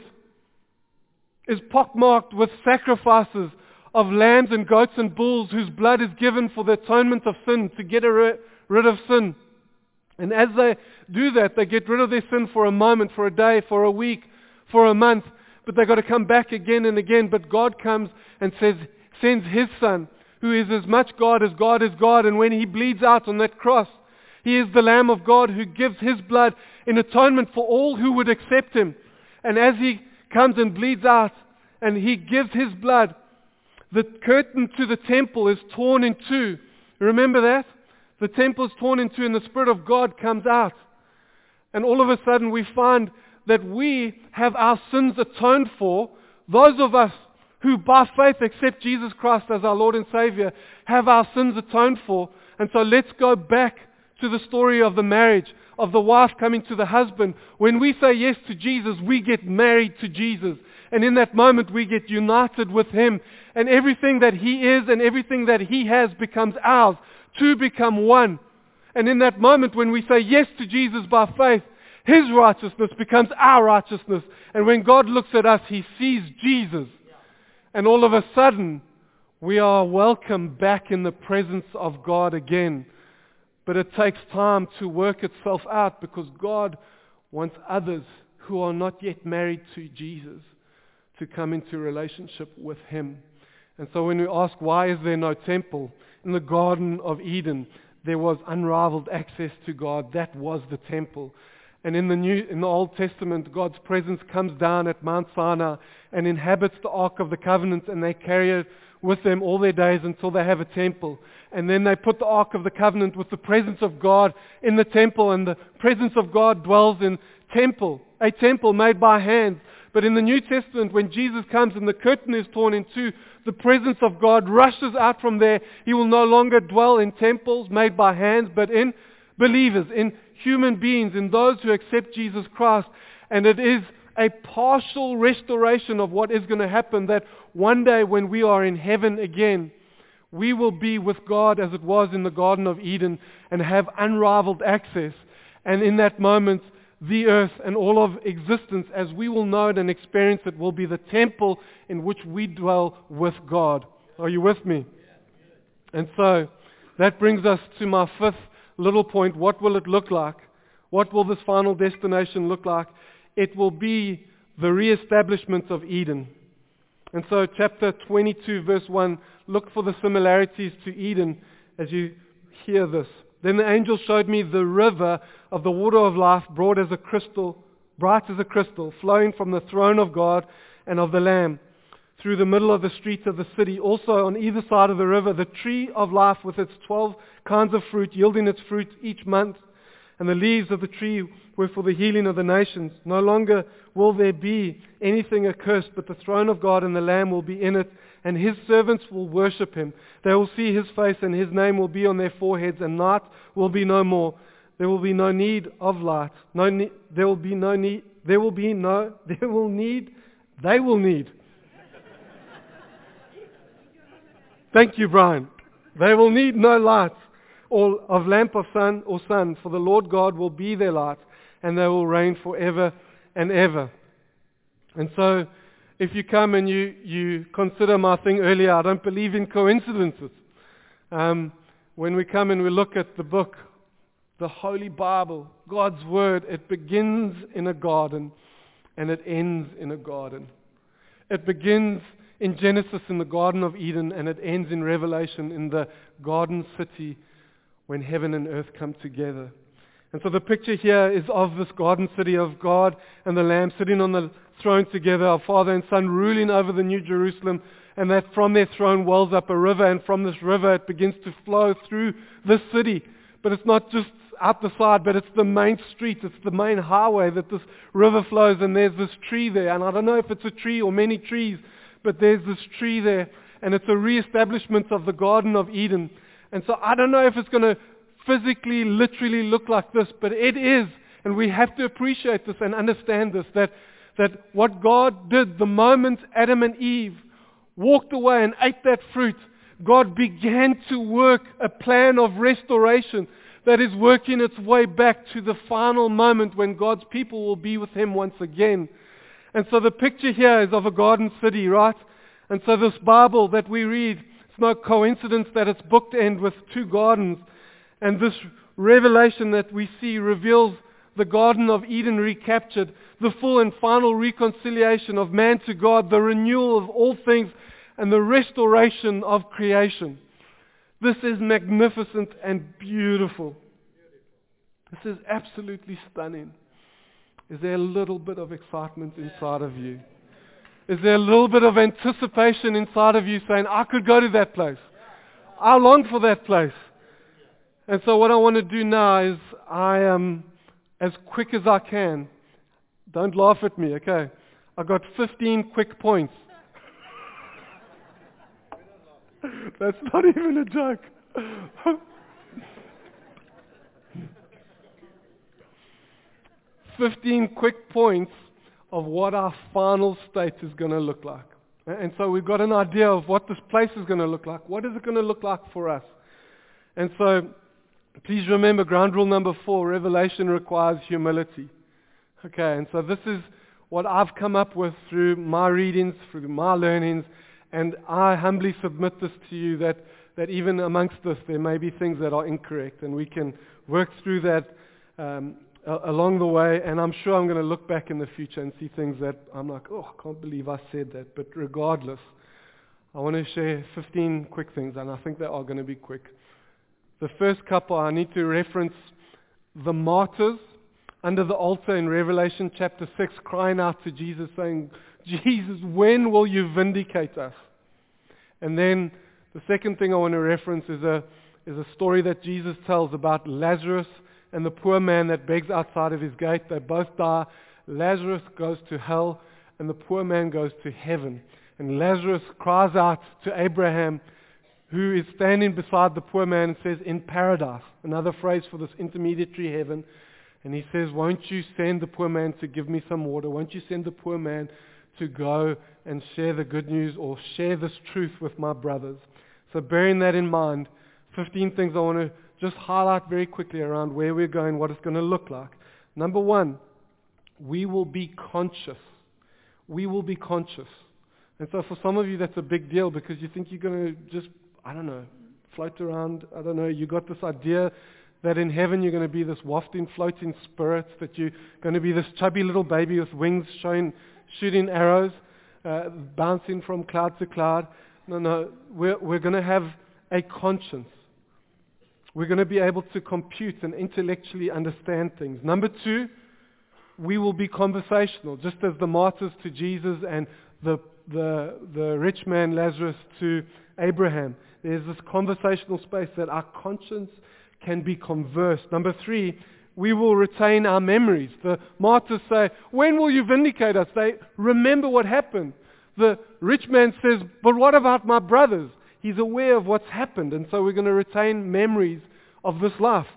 is pockmarked with sacrifices of lambs and goats and bulls whose blood is given for the atonement of sin, to get rid of sin. And as they do that, they get rid of their sin for a moment, for a day, for a week, for a month. But they've got to come back again and again. But God comes and sends His Son, who is as much God is God. And when He bleeds out on that cross, He is the Lamb of God who gives His blood in atonement for all who would accept Him. And as He comes and bleeds out and He gives His blood, the curtain to the temple is torn in two. Remember that? The temple is torn in two and the Spirit of God comes out. And all of a sudden we find that we have our sins atoned for. Those of us who by faith accept Jesus Christ as our Lord and Savior have our sins atoned for. And so let's go back to the story of the marriage, of the wife coming to the husband. When we say yes to Jesus, we get married to Jesus. And in that moment we get united with Him. And everything that He is and everything that He has becomes ours. Two become one. And in that moment when we say yes to Jesus by faith, His righteousness becomes our righteousness. And when God looks at us, He sees Jesus. And all of a sudden, we are welcome back in the presence of God again. But it takes time to work itself out because God wants others who are not yet married to Jesus to come into relationship with Him. And so when we ask, why is there no temple? In the Garden of Eden, there was unrivaled access to God. That was the temple. And in the Old Testament, God's presence comes down at Mount Sinai and inhabits the Ark of the Covenant, and they carry it with them all their days until they have a temple. And then they put the Ark of the Covenant with the presence of God in the temple, and the presence of God dwells in a temple made by hands. But in the New Testament, when Jesus comes and the curtain is torn in two, the presence of God rushes out from there. He will no longer dwell in temples made by hands, but in believers, in human beings, in those who accept Jesus Christ. And it is a partial restoration of what is going to happen, that one day when we are in heaven again, we will be with God as it was in the Garden of Eden and have unrivaled access. And in that moment, the earth and all of existence, as we will know it and experience it, will be the temple in which we dwell with God. Are you with me? And so, that brings us to my fifth little point. What will it look like? What will this final destination look like? It will be the reestablishment of Eden. And so chapter 22 verse 1, look for the similarities to Eden as you hear this. Then the angel showed me the river of the water of life, bright as a crystal, flowing from the throne of God and of the Lamb, through the middle of the streets of the city. Also on either side of the river, the tree of life with its 12 kinds of fruit, yielding its fruit each month. And the leaves of the tree were for the healing of the nations. No longer will there be anything accursed, but the throne of God and the Lamb will be in it, and his servants will worship him. They will see his face, and his name will be on their foreheads, and night will be no more. There will be no need of light. They will need. Thank you, Brian. They will need no light or of lamp of sun or sun, for the Lord God will be their light, and they will reign forever and ever. And so, if you come and you consider my thing earlier, I don't believe in coincidences. When we come and we look at the book, the Holy Bible, God's Word, it begins in a garden and it ends in a garden. It begins in Genesis in the Garden of Eden, and it ends in Revelation in the Garden City when heaven and earth come together. And so the picture here is of this Garden City of God and the Lamb sitting on the throne together, our Father and Son ruling over the New Jerusalem, and that from their throne wells up a river, and from this river it begins to flow through this city. But it's not just out the side, but it's the main street, it's the main highway that this river flows, and there's this tree there. And I don't know if it's a tree or many trees, but there's this tree there, and it's a re-establishment of the Garden of Eden. And so I don't know if it's going to physically, literally look like this, but it is. And we have to appreciate this and understand this, that what God did the moment Adam and Eve walked away and ate that fruit, God began to work a plan of restoration that is working its way back to the final moment when God's people will be with him once again. And so the picture here is of a garden city, right? And so this Bible that we read, it's no coincidence that it's bookend with two gardens. And this revelation that we see reveals the Garden of Eden recaptured, the full and final reconciliation of man to God, the renewal of all things, and the restoration of creation. This is magnificent and beautiful. This is absolutely stunning. Is there a little bit of excitement inside of you? Is there a little bit of anticipation inside of you saying, I could go to that place. I long for that place. And so what I want to do now is I am, as quick as I can, don't laugh at me, okay? I've got 15 quick points. That's not even a joke. 15 quick points of what our final state is going to look like. And so we've got an idea of what this place is going to look like. What is it going to look like for us? And so please remember ground rule number 4, revelation requires humility. Okay, and so this is what I've come up with through my readings, through my learnings, and I humbly submit this to you that even amongst this there may be things that are incorrect, and we can work through that along the way, and I'm sure I'm going to look back in the future and see things that I'm like, oh, I can't believe I said that. But regardless, I want to share 15 quick things, and I think they are going to be quick. The first couple, I need to reference the martyrs under the altar in Revelation chapter 6, crying out to Jesus, saying, Jesus, when will you vindicate us? And then the second thing I want to reference is a story that Jesus tells about Lazarus and the poor man that begs outside of his gate. They both die. Lazarus goes to hell, and the poor man goes to heaven. And Lazarus cries out to Abraham, who is standing beside the poor man, and says, in paradise, another phrase for this intermediary heaven. And he says, won't you send the poor man to give me some water? Won't you send the poor man to go and share the good news or share this truth with my brothers? So bearing that in mind, 15 things I want to just highlight very quickly around where we're going, what it's going to look like. Number 1, we will be conscious. We will be conscious. And so for some of you that's a big deal because you think you're going to just, I don't know, float around. I don't know, you got this idea that in heaven you're going to be this wafting, floating spirit, that you're going to be this chubby little baby with wings shooting arrows, bouncing from cloud to cloud. No, we're going to have a conscience. We're going to be able to compute and intellectually understand things. Number 2, we will be conversational, just as the martyrs to Jesus and the the rich man Lazarus to Abraham. There's this conversational space that our conscience can be conversed. Number 3, we will retain our memories. The martyrs say, when will you vindicate us? They remember what happened. The rich man says, but what about my brothers? He's aware of what's happened, and so we're going to retain memories of this life.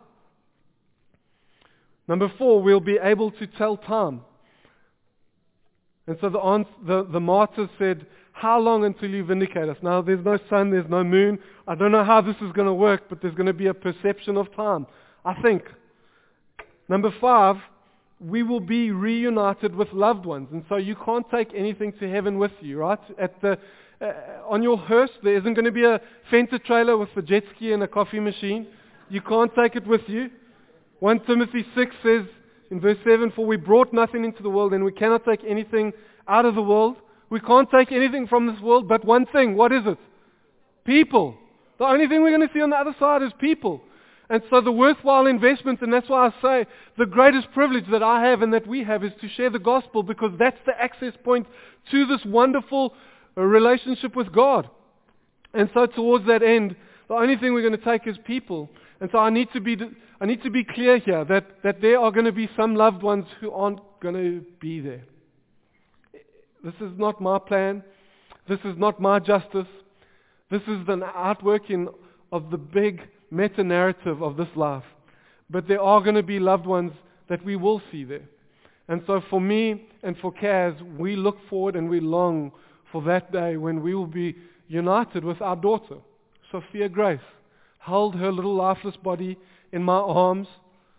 Number 4, we'll be able to tell time. And so the martyrs said, how long until you vindicate us? Now, there's no sun, there's no moon. I don't know how this is going to work, but there's going to be a perception of time, I think. Number 5, we will be reunited with loved ones. And so you can't take anything to heaven with you, right? On your hearse, there isn't going to be a Fenta trailer with a jet ski and a coffee machine. You can't take it with you. 1 Timothy 6 says in verse 7, for we brought nothing into the world and we cannot take anything out of the world. We can't take anything from this world but one thing. What is it? People. The only thing we're going to see on the other side is people. And so the worthwhile investment, and that's why I say the greatest privilege that I have and that we have is to share the gospel, because that's the access point to this wonderful relationship with God. And so towards that end, the only thing we're going to take is people. And so I need to be clear here that there are going to be some loved ones who aren't going to be there. This is not my plan. This is not my justice. This is the outworking of the big meta-narrative of this life. But there are going to be loved ones that we will see there. And so for me and for Kaz, we look forward and we long for that day when we will be united with our daughter, Sophia Grace. Held her little lifeless body in my arms.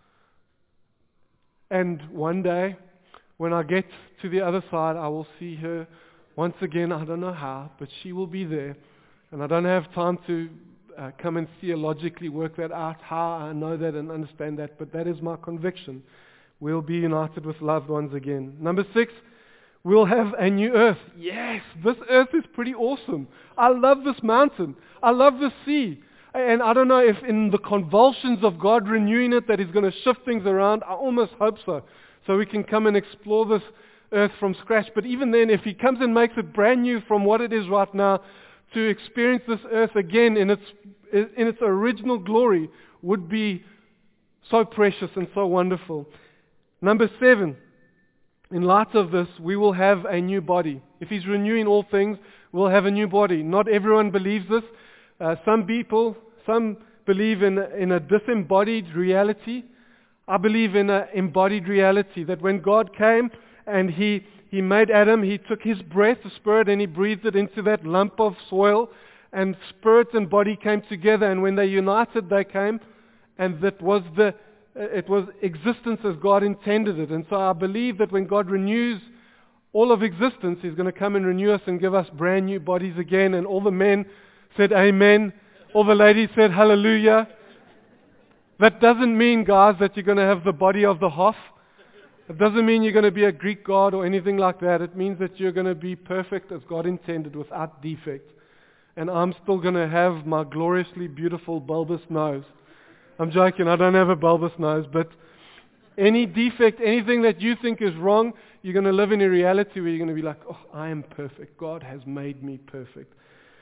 And one day, when I get to the other side, I will see her once again. I don't know how, but she will be there. And I don't have time to come and theologically work that out, how I know that and understand that, but that is my conviction. We'll be united with loved ones again. Number 6, we'll have a new earth. Yes, this earth is pretty awesome. I love this mountain. I love the sea. And I don't know if in the convulsions of God renewing it that He's going to shift things around. I almost hope so. So we can come and explore this earth from scratch. But even then, if He comes and makes it brand new from what it is right now, to experience this earth again in its original glory would be so precious and so wonderful. Number 7, in light of this, we will have a new body. If He's renewing all things, we'll have a new body. Not everyone believes this. Some believe in a disembodied reality. I believe in an embodied reality, that when God came and He made Adam, He took his breath, the Spirit, and He breathed it into that lump of soil, and spirit and body came together, and when they united, they came, and it was existence as God intended it. And so I believe that when God renews all of existence, He's going to come and renew us and give us brand new bodies again. And all the men said amen. All the ladies said hallelujah. That doesn't mean, guys, that you're going to have the body of the Hoff. It doesn't mean you're going to be a Greek god or anything like that. It means that you're going to be perfect as God intended, without defect. And I'm still going to have my gloriously beautiful bulbous nose. I'm joking, I don't have a bulbous nose, but any defect, anything that you think is wrong, you're going to live in a reality where you're going to be like, oh, I am perfect. God has made me perfect.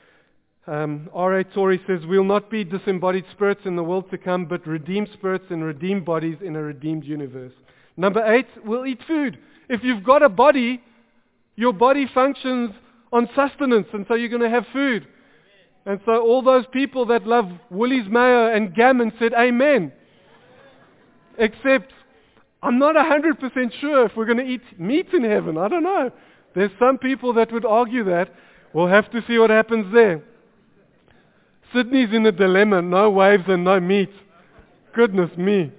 R.A. Torrey says, we'll not be disembodied spirits in the world to come, but redeemed spirits and redeemed bodies in a redeemed universe. Number 8, we'll eat food. If you've got a body, your body functions on sustenance, and so you're going to have food. And so all those people that love Woolies mayo and gammon said amen. Except, I'm not 100% sure if we're going to eat meat in heaven. I don't know. There's some people that would argue that. We'll have to see what happens there. Sydney's in a dilemma. No waves and no meat. Goodness me.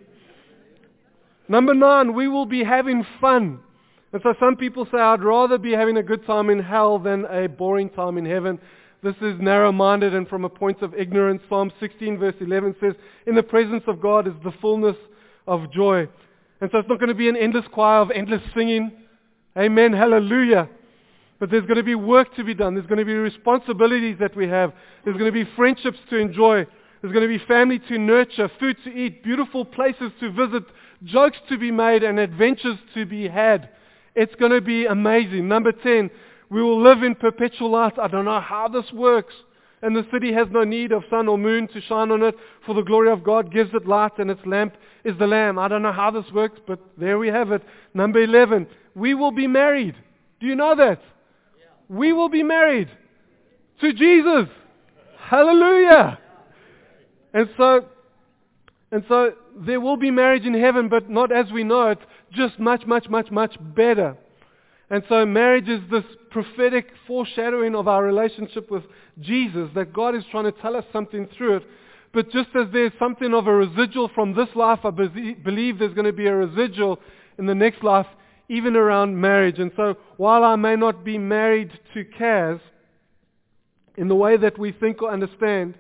Number 9, we will be having fun. And so some people say, I'd rather be having a good time in hell than a boring time in heaven. This is narrow-minded and from a point of ignorance. Psalm 16 verse 11 says, in the presence of God is the fullness of joy. And so it's not going to be an endless choir of endless singing. Amen, hallelujah. But there's going to be work to be done. There's going to be responsibilities that we have. There's going to be friendships to enjoy. There's going to be family to nurture, food to eat, beautiful places to visit, jokes to be made, and adventures to be had. It's going to be amazing. Number 10, We will live in perpetual light. I don't know how this works. And the city has no need of sun or moon to shine on it, for the glory of God gives it light, and its lamp is the Lamb. I don't know how this works, but there we have it. Number 11, we will be married. Do you know that? Yeah. We will be married to Jesus. Hallelujah. And so there will be marriage in heaven, but not as we know it, just much, much, much, much better. And so marriage is this prophetic foreshadowing of our relationship with Jesus, that God is trying to tell us something through it. But just as there's something of a residual from this life, I believe there's going to be a residual in the next life, even around marriage. And so while I may not be married to Kaz in the way that we think or understand,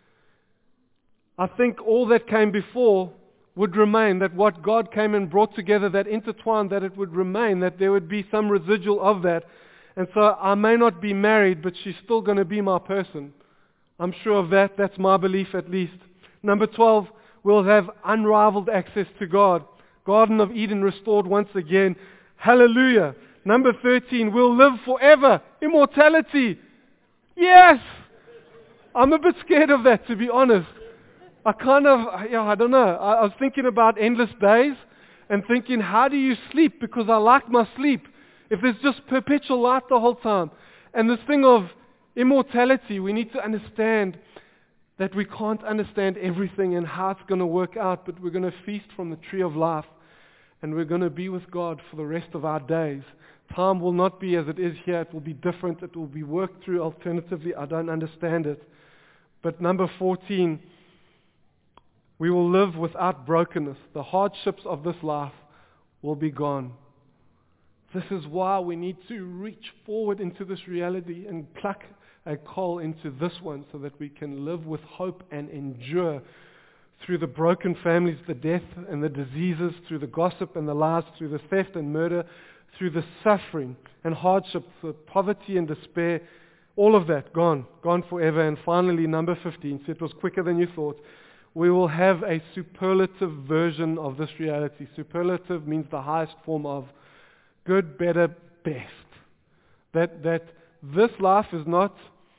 I think all that came before would remain, that what God came and brought together, that intertwined, that it would remain, that there would be some residual of that. And so I may not be married, but she's still going to be my person. I'm sure of that. That's my belief at least. Number 12, we'll have unrivaled access to God. Garden of Eden restored once again. Hallelujah. Number 13, we'll live forever. Immortality. Yes! I'm a bit scared of that, to be honest. I don't know. I was thinking about endless days and thinking, how do you sleep? Because I like my sleep. If there's just perpetual light the whole time. And this thing of immortality, we need to understand that we can't understand everything and how it's going to work out, but we're going to feast from the tree of life and we're going to be with God for the rest of our days. Time will not be as it is here. It will be different. It will be worked through alternatively. I don't understand it. But number 14, we will live without brokenness. The hardships of this life will be gone. This is why we need to reach forward into this reality and pluck a coal into this one so that we can live with hope and endure through the broken families, the death and the diseases, through the gossip and the lies, through the theft and murder, through the suffering and hardships, the poverty and despair, all of that gone forever. And finally, number 15, so it was quicker than you thought, we will have a superlative version of this reality. Superlative means the highest form of good, better, best. That this life is not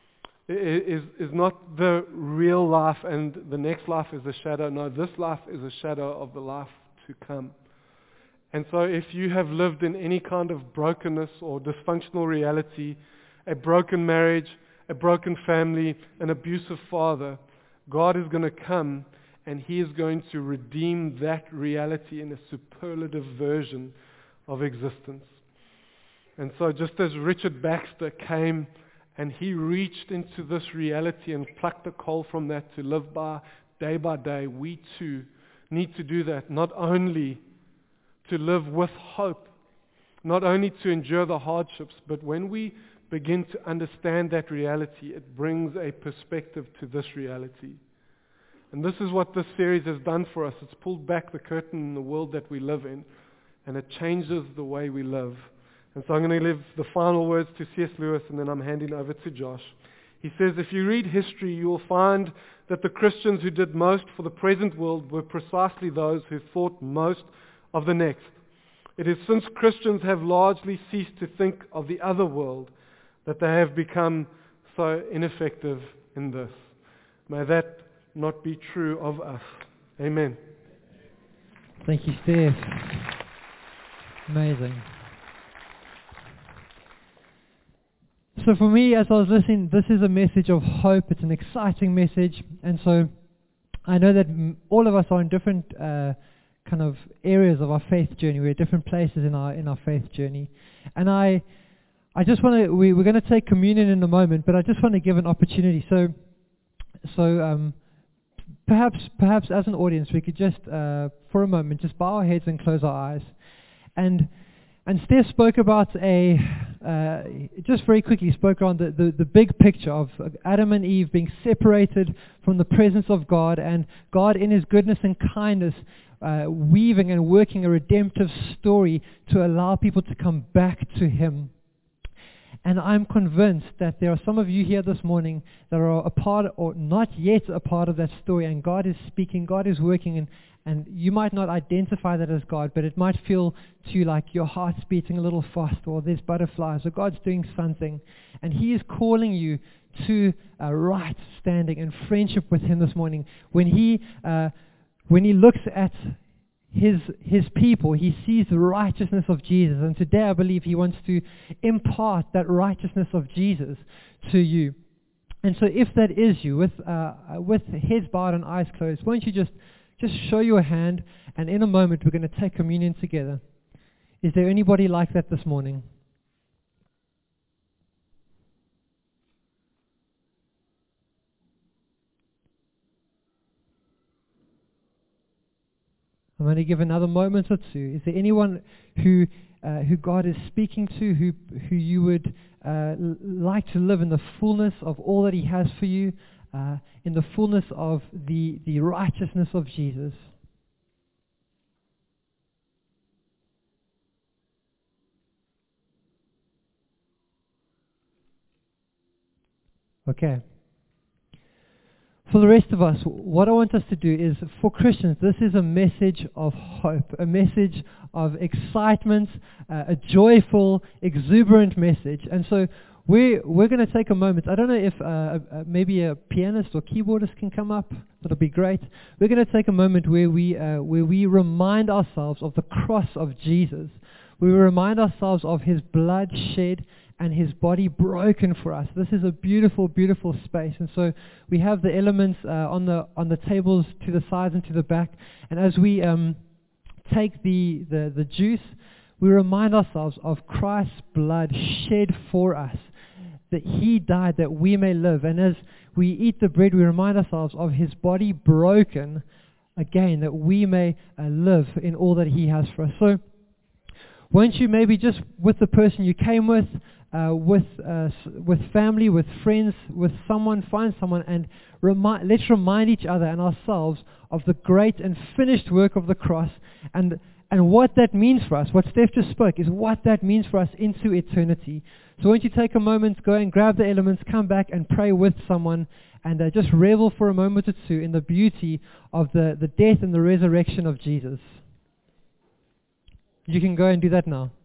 the real life and the next life is a shadow. No, this life is a shadow of the life to come. And so if you have lived in any kind of brokenness or dysfunctional reality, a broken marriage, a broken family, an abusive father, God is going to come and He is going to redeem that reality in a superlative version of existence. And so just as Richard Baxter came and he reached into this reality and plucked the coal from that to live by day, we too need to do that, not only to live with hope, not only to endure the hardships, but when we begin to understand that reality, it brings a perspective to this reality. And this is what this series has done for us. It's pulled back the curtain in the world that we live in, and it changes the way we live. And so I'm going to leave the final words to C.S. Lewis, and then I'm handing over to Josh. He says, if you read history, you will find that the Christians who did most for the present world were precisely those who thought most of the next. It is since Christians have largely ceased to think of the other world that they have become so ineffective in this. May that not be true of us. Amen. Thank you, Steph. Amazing. So for me, as I was listening, this is a message of hope. It's an exciting message. And so I know that all of us are in different kind of areas of our faith journey. We're at different places in our faith journey. And I just want to, we're going to take communion in a moment, but I just want to give an opportunity. So perhaps as an audience, we could just, for a moment, just bow our heads and close our eyes. And Steph spoke about just very quickly spoke on the big picture of Adam and Eve being separated from the presence of God, and God in His goodness and kindness weaving and working a redemptive story to allow people to come back to Him. And I'm convinced that there are some of you here this morning that are a part or not yet a part of that story, and God is speaking, God is working, and you might not identify that as God, but it might feel to you like your heart's beating a little fast, or there's butterflies, or God's doing something, and He is calling you to right standing and friendship with Him this morning. When He looks at His people, He sees the righteousness of Jesus, and today I believe He wants to impart that righteousness of Jesus to you. And so if that is you, with heads bowed and eyes closed, why don't you just show your hand, and in a moment we're going to take communion together. Is there anybody like that this morning? I'm going to give another moment or two. Is there anyone who God is speaking to, who you would like to live in the fullness of all that He has for you, in the fullness of the righteousness of Jesus? Okay. For the rest of us, what I want us to do is, for Christians, this is a message of hope, a message of excitement, a joyful, exuberant message. And so we're going to take a moment. I don't know if maybe a pianist or keyboardist can come up. That'll be great. We're going to take a moment where we remind ourselves of the cross of Jesus. We remind ourselves of His blood shed and His body broken for us. This is a beautiful, beautiful space. And so we have the elements on the tables to the sides and to the back. And as we take the juice, we remind ourselves of Christ's blood shed for us, that He died that we may live. And as we eat the bread, we remind ourselves of His body broken again, that we may live in all that He has for us. So won't you maybe just with the person you came with family, with friends, with someone, find someone, and let's remind each other and ourselves of the great and finished work of the cross, and what that means for us. What Steph just spoke is what that means for us into eternity. So won't you take a moment, go and grab the elements, come back and pray with someone, and just revel for a moment or two in the beauty of the death and the resurrection of Jesus. You can go and do that now.